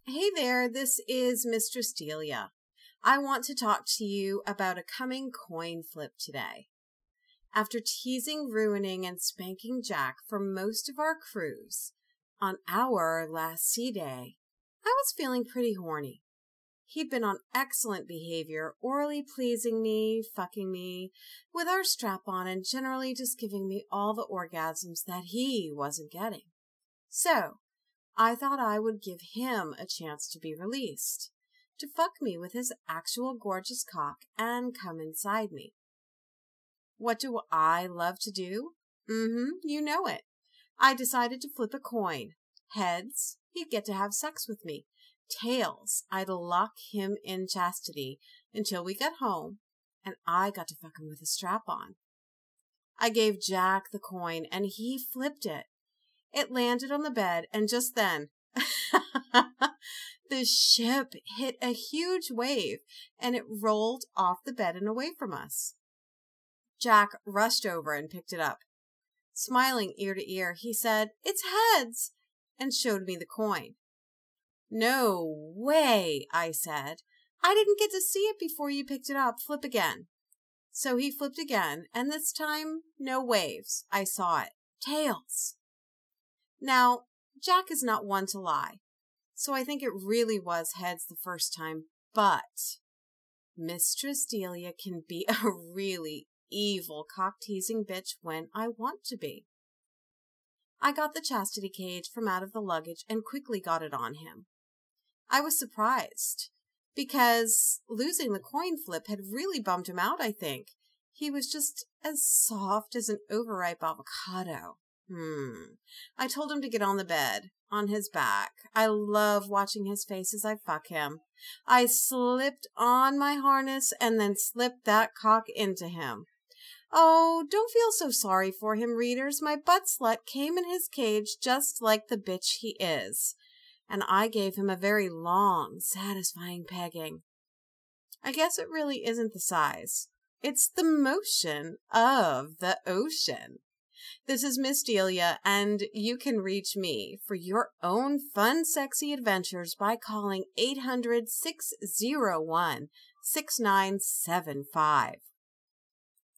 Hey there, this is Mistress Delia. I want to talk to you about a coming coin flip today. After teasing, ruining, and spanking Jack for most of our cruise, on our last sea day, I was feeling pretty horny. He'd been on excellent behavior, orally pleasing me, fucking me, with our strap on, and generally just giving me all the orgasms that he wasn't getting. So, I thought I would give him a chance to be released, to fuck me with his actual gorgeous cock and come inside me. What do I love to do? You know it. I decided to flip a coin. Heads, he'd get to have sex with me. Tails, I'd lock him in chastity until we got home, and I got to fuck him with a strap on. I gave Jack the coin, and he flipped it. It landed on the bed, and just then, the ship hit a huge wave, and it rolled off the bed and away from us. Jack rushed over and picked it up. Smiling ear to ear, he said, "It's heads," and showed me the coin. "No way," I said. "I didn't get to see it before you picked it up. Flip again." So he flipped again, and this time, no waves. I saw it. Tails. Now, Jack is not one to lie, so I think it really was heads the first time, but Mistress Delia can be a really evil cock-teasing bitch when I want to be. I got the chastity cage from out of the luggage and quickly got it on him. I was surprised, because losing the coin flip had really bummed him out, I think. He was just as soft as an overripe avocado. I told him to get on the bed, on his back. I love watching his face as I fuck him. I slipped on my harness and then slipped that cock into him. Oh, don't feel so sorry for him, readers. My butt slut came in his cage just like the bitch he is, and I gave him a very long, satisfying pegging. I guess it really isn't the size. It's the motion of the ocean. This is Miss Delia, and you can reach me for your own fun, sexy adventures by calling 800-601-6975.